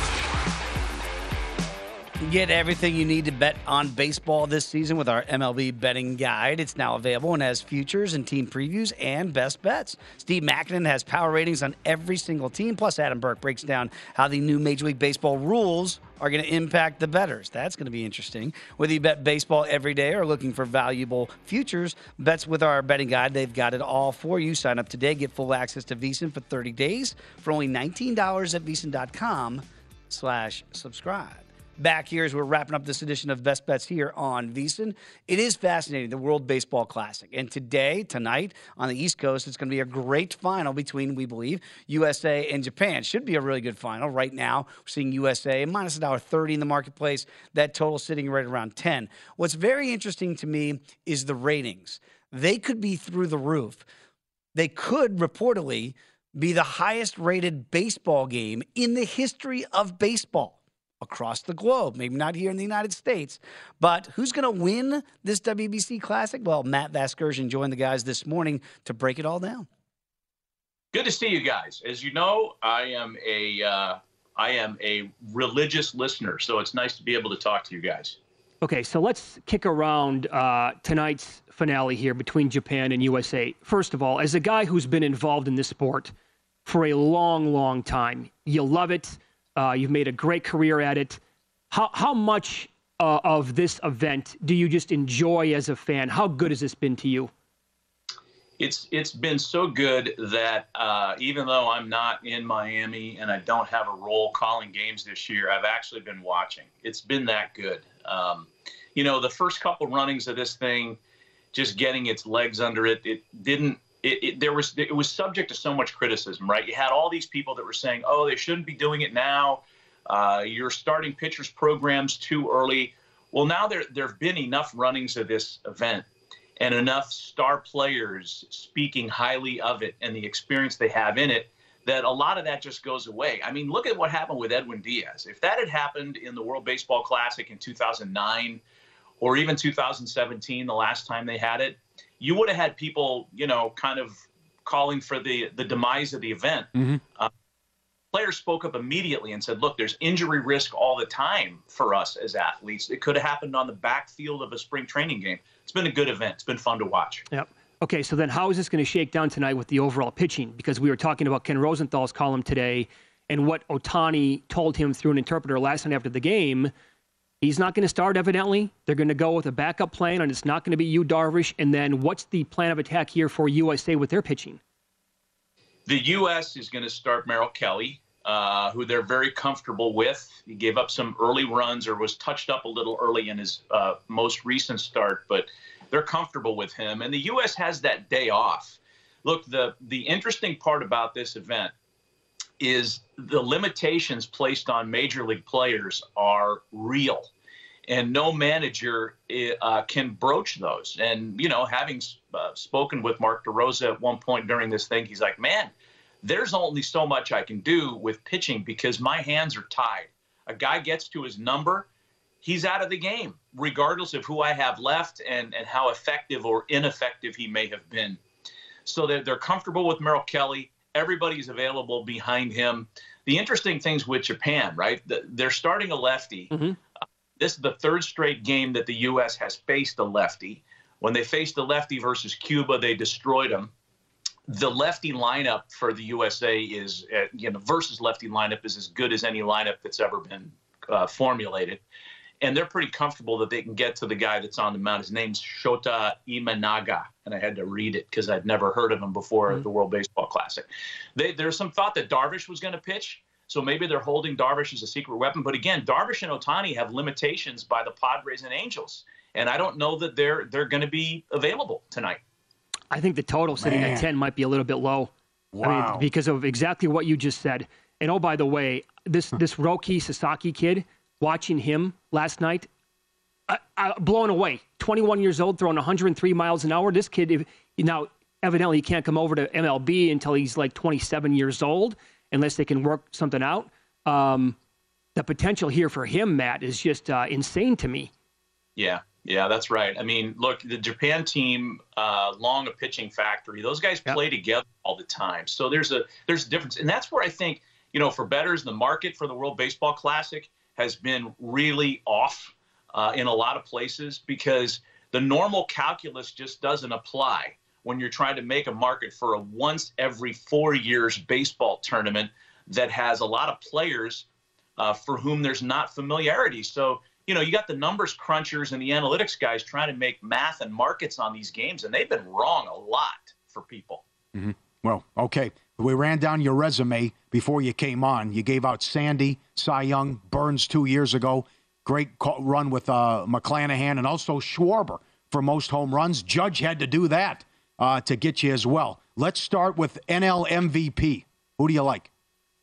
Get everything you need to bet on baseball this season with our M L B betting guide. It's now available and has futures and team previews and best bets. Steve Makinen has power ratings on every single team. Plus, Adam Burke breaks down how the new Major League Baseball rules are going to impact the bettors. That's going to be interesting. Whether you bet baseball every day or looking for valuable futures bets with our betting guide, they've got it all for you. Sign up today. Get full access to VSiN for thirty days for only nineteen dollars at VSiN.com slash subscribe. Back here as we're wrapping up this edition of Best Bets here on VSiN. It is fascinating, the World Baseball Classic. And today, tonight, on the East Coast, it's going to be a great final between, we believe, U S A and Japan. Should be a really good final. Right now, we're seeing U S A minus one dollar thirty in the marketplace. That total sitting right around ten. What's very interesting to me is the ratings. They could be through the roof. They could, reportedly, be the highest-rated baseball game in the history of baseball across the globe, maybe not here in the United States. But who's going to win this W B C Classic? Well, Matt Vasgersian joined the guys this morning to break it all down. Good to see you guys. As you know, I am a uh, I am a religious listener, so it's nice to be able to talk to you guys. Okay, so let's kick around uh, tonight's finale here between Japan and U S A. First of all, as a guy who's been involved in this sport for a long, long time, you love it. Uh, you've made a great career at it. How how much uh, of this event do you just enjoy as a fan? How good has this been to you? It's it's been so good that uh, even though I'm not in Miami and I don't have a role calling games this year, I've actually been watching. It's been that good. Um, you know, the first couple runnings of this thing, just getting its legs under it, it didn't. It, it, there was it was subject to so much criticism, right? You had all these people that were saying, "Oh, they shouldn't be doing it now. Uh, you're starting pitchers programs too early." Well, now there there have been enough runnings of this event and enough star players speaking highly of it and the experience they have in it that a lot of that just goes away. I mean, look at what happened with Edwin Diaz. If that had happened in the World Baseball Classic in two thousand nine or even two thousand seventeen, the last time they had it, you would have had people, you know, kind of calling for the, the demise of the event. Mm-hmm. Uh, players spoke up immediately and said, look, there's injury risk all the time for us as athletes. It could have happened on the backfield of a spring training game. It's been a good event. It's been fun to watch. Yep. Okay, so then how is this going to shake down tonight with the overall pitching? Because we were talking about Ken Rosenthal's column today and what Ohtani told him through an interpreter last night after the game. He's not going to start, evidently. They're going to go with a backup plan, and it's not going to be Yu Darvish. And then what's the plan of attack here for U S A with their pitching? The U S is going to start Merrill Kelly, uh, who they're very comfortable with. He gave up some early runs or was touched up a little early in his uh, most recent start, but they're comfortable with him. And the U S has that day off. Look, the, the interesting part about this event is the limitations placed on major league players are real. And no manager uh, can broach those. And, you know, having uh, spoken with Mark DeRosa at one point during this thing, he's like, man, there's only so much I can do with pitching because my hands are tied. A guy gets to his number, he's out of the game, regardless of who I have left and, and how effective or ineffective he may have been. So they're, they're comfortable with Merrill Kelly. Everybody's available behind him. The interesting things with Japan, right? The, they're starting a lefty. Mm-hmm. Uh, this is the third straight game that the U S has faced a lefty. When they faced a lefty versus Cuba, they destroyed them. The lefty lineup for the U S A is, uh, you know, versus lefty lineup is as good as any lineup that's ever been uh, formulated. And they're pretty comfortable that they can get to the guy that's on the mound. His name's Shota Imanaga, and I had to read it because I'd never heard of him before mm-hmm. at the World Baseball Classic. They, there's some thought that Darvish was going to pitch, so maybe they're holding Darvish as a secret weapon. But again, Darvish and Ohtani have limitations by the Padres and Angels, and I don't know that they're they're going to be available tonight. I think the total sitting Man. at ten might be a little bit low. Wow. I mean, because of exactly what you just said. And oh, by the way, this this Roki Sasaki kid, watching him last night, I, I, blown away. twenty-one years old, throwing one hundred three miles an hour. This kid, if, now, evidently he can't come over to M L B until he's like twenty-seven years old, unless they can work something out. Um, the potential here for him, Matt, is just uh, insane to me. Yeah, yeah, that's right. I mean, look, the Japan team, uh, long a pitching factory. Those guys Yep. play together all the time. So there's a there's a difference. And that's where I think, you know, for bettors, the market for the World Baseball Classic has been really off uh, in a lot of places because the normal calculus just doesn't apply when you're trying to make a market for a once every four years baseball tournament that has a lot of players uh, for whom there's not familiarity. So, you know, you got the numbers crunchers and the analytics guys trying to make math and markets on these games, and they've been wrong a lot for people. Mm-hmm. Well, okay. We ran down your resume before you came on. You gave out Sandy, Cy Young, Burns two years ago. Great call, run with uh, McClanahan and also Schwarber for most home runs. Judge had to do that uh, to get you as well. Let's start with N L M V P. Who do you like?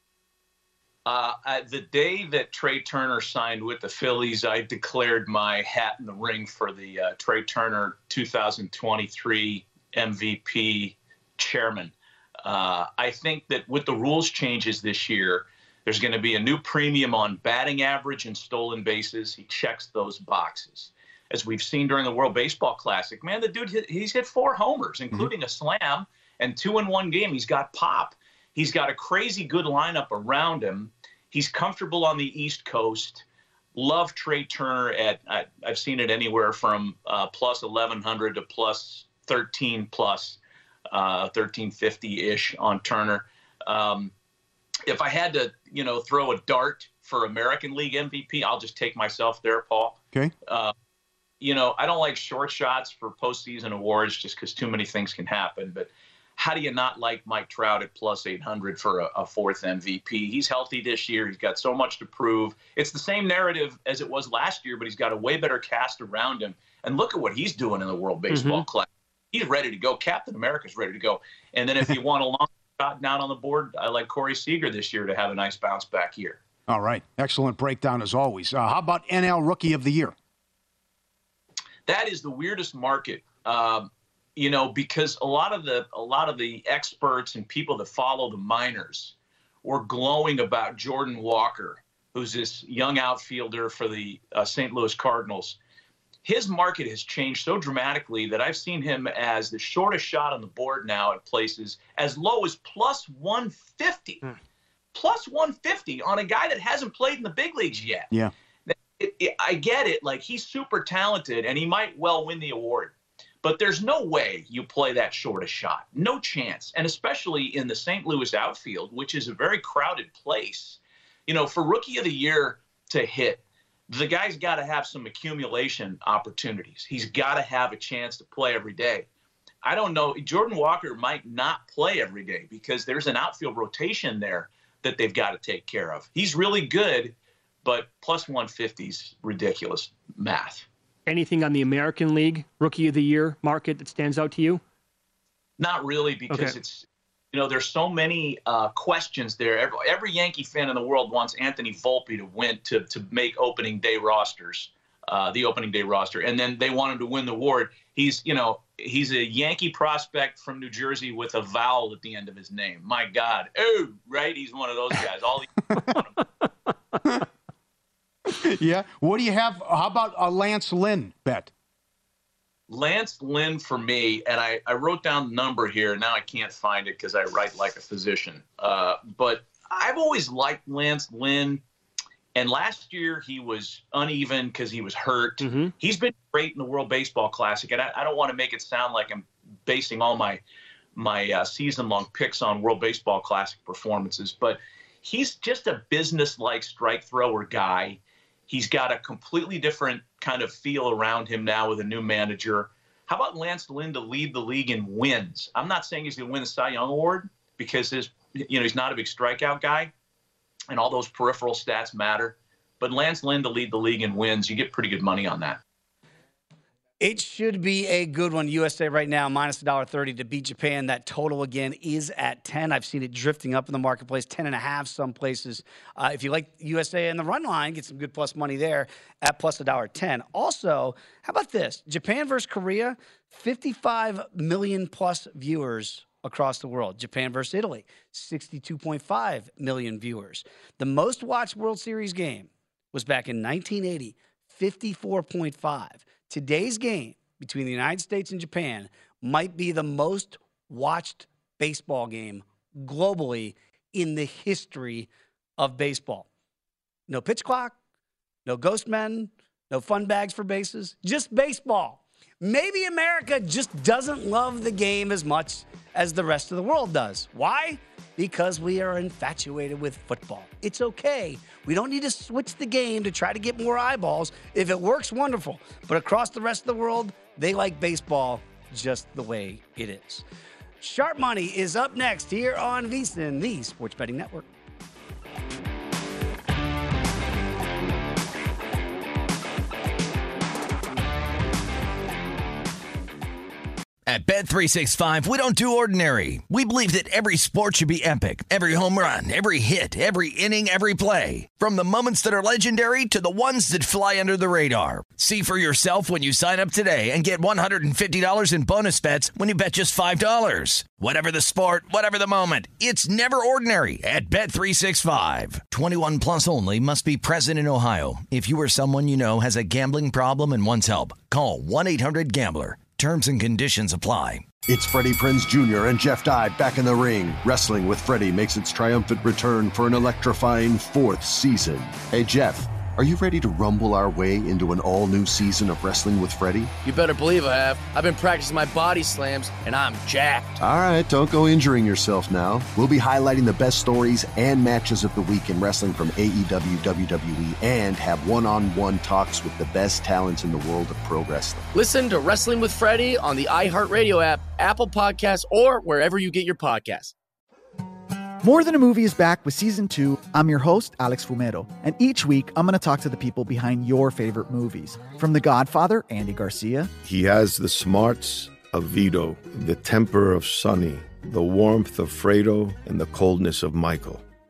Uh, I, the day that Trey Turner signed with the Phillies, I declared my hat in the ring for the uh, Trey Turner two thousand twenty-three M V P chairman. Uh, I think that with the rules changes this year, there's going to be a new premium on batting average and stolen bases. He checks those boxes. As we've seen during the World Baseball Classic, man, the dude, hit, he's hit four homers, including mm-hmm. a slam, and two in one game. He's got pop. He's got a crazy good lineup around him. He's comfortable on the East Coast. Love Trey Turner at, I, I've seen it anywhere from uh, plus eleven hundred to plus thirteen plus. Uh, thirteen fifty-ish on Turner. Um, if I had to, you know, throw a dart for American League M V P, I'll just take myself there, Paul. Okay. Uh, you know, I don't like short shots for postseason awards just because too many things can happen. But how do you not like Mike Trout at plus eight hundred for a, a fourth M V P? He's healthy this year. He's got so much to prove. It's the same narrative as it was last year, but he's got a way better cast around him. And look at what he's doing in the World Baseball Mm-hmm. Classic. He's ready to go. Captain America's ready to go. And then if you want a long shot down on the board, I like Corey Seager this year to have a nice bounce back year. All right. Excellent breakdown as always. Uh, how about N L Rookie of the Year? That is the weirdest market. Um, you know, because a lot of the a lot of the experts and people that follow the minors were glowing about Jordan Walker, who's this young outfielder for the uh, Saint Louis Cardinals. His market has changed so dramatically that I've seen him as the shortest shot on the board now at places as low as plus one fifty. Hmm. Plus one fifty on a guy that hasn't played in the big leagues yet. Yeah. It, it, I get it. Like, he's super talented, and he might well win the award. But there's no way you play that shortest shot. No chance. And especially in the Saint Louis outfield, which is a very crowded place. You know, for Rookie of the Year to hit, the guy's got to have some accumulation opportunities. He's got to have a chance to play every day. I don't know. Jordan Walker might not play every day because there's an outfield rotation there that they've got to take care of. He's really good, but plus one fifty is ridiculous math. Anything on the American League Rookie of the Year market that stands out to you? Not really, because okay. it's, you know, there's so many uh, questions there. Every, every Yankee fan in the world wants Anthony Volpe to win, to, to make opening day rosters, uh, the opening day roster. And then they want him to win the award. He's, you know, he's a Yankee prospect from New Jersey with a vowel at the end of his name. My God. Oh, right? He's one of those guys. All these Yeah. What do you have? How about a Lance Lynn bet? Lance Lynn for me, and I, I wrote down the number here. Now I can't find it because I write like a physician. Uh, but I've always liked Lance Lynn. And last year he was uneven because he was hurt. Mm-hmm. He's been great in the World Baseball Classic. And I, I don't want to make it sound like I'm basing all my my uh, season-long picks on World Baseball Classic performances. But he's just a business-like strike thrower guy. He's got a completely different kind of feel around him now with a new manager. How about Lance Lynn to lead the league in wins? I'm not saying he's going to win the Cy Young Award because his, you know, he's not a big strikeout guy, and all those peripheral stats matter. But Lance Lynn to lead the league in wins, you get pretty good money on that. It should be a good one. U S A right now, minus one dollar thirty to beat Japan. That total, again, is at ten. I've seen it drifting up in the marketplace, ten and a half some places. Uh, if you like U S A in the run line, get some good plus money there at plus one dollar ten. Also, how about this? Japan versus Korea, fifty-five million plus viewers across the world. Japan versus Italy, sixty-two point five million viewers. The most watched World Series game was back in nineteen eighty, fifty-four point five. Today's game between the United States and Japan might be the most watched baseball game globally in the history of baseball. No pitch clock, no ghost men, no fun bags for bases, just baseball. Maybe America just doesn't love the game as much as the rest of the world does. Why? Because we are infatuated with football. It's okay. We don't need to switch the game to try to get more eyeballs. If it works, wonderful. But across the rest of the world, they like baseball just the way it is. Sharp Money is up next here on VSiN, the Sports Betting Network. At Bet three sixty-five, we don't do ordinary. We believe that every sport should be epic. Every home run, every hit, every inning, every play. From the moments that are legendary to the ones that fly under the radar. See for yourself when you sign up today and get one hundred fifty dollars in bonus bets when you bet just five dollars. Whatever the sport, whatever the moment, it's never ordinary at Bet three sixty-five. twenty-one plus only. Must be present in Ohio. If you or someone you know has a gambling problem and wants help, call one eight hundred gambler. Terms and conditions apply. It's Freddie Prinze Junior and Jeff Dye back in the ring. Wrestling with Freddie makes its triumphant return for an electrifying fourth season. Hey, Jeff, are you ready to rumble our way into an all-new season of Wrestling with Freddie? You better believe I have. I've been practicing my body slams, and I'm jacked. All right, don't go injuring yourself now. We'll be highlighting the best stories and matches of the week in wrestling from A E W, W W E, and have one-on-one talks with the best talents in the world of pro wrestling. Listen to Wrestling with Freddie on the iHeartRadio app, Apple Podcasts, or wherever you get your podcasts. More Than a Movie is back with Season two. I'm your host, Alex Fumero, and each week I'm going to talk to the people behind your favorite movies. From The Godfather, Andy Garcia. He has the smarts of Vito, the temper of Sonny, the warmth of Fredo, and the coldness of Michael.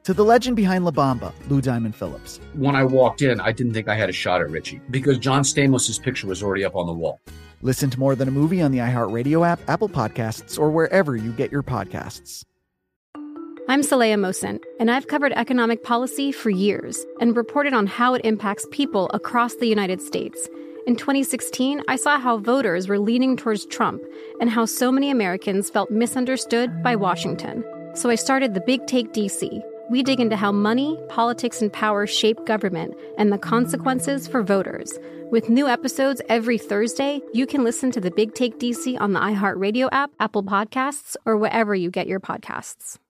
to the legend behind La Bamba, Lou Diamond Phillips. When I walked in, I didn't think I had a shot at Richie because John Stamos' picture was already up on the wall. Listen to More Than a Movie on the iHeartRadio app, Apple Podcasts, or wherever you get your podcasts. I'm Saleha Mohsin, and I've covered economic policy for years and reported on how it impacts people across the United States. In twenty sixteen, I saw how voters were leaning towards Trump and how so many Americans felt misunderstood by Washington. So I started The Big Take D C. We dig into how money, politics, and power shape government and the consequences for voters. With new episodes every Thursday, you can listen to The Big Take D C on the iHeartRadio app, Apple Podcasts, or wherever you get your podcasts.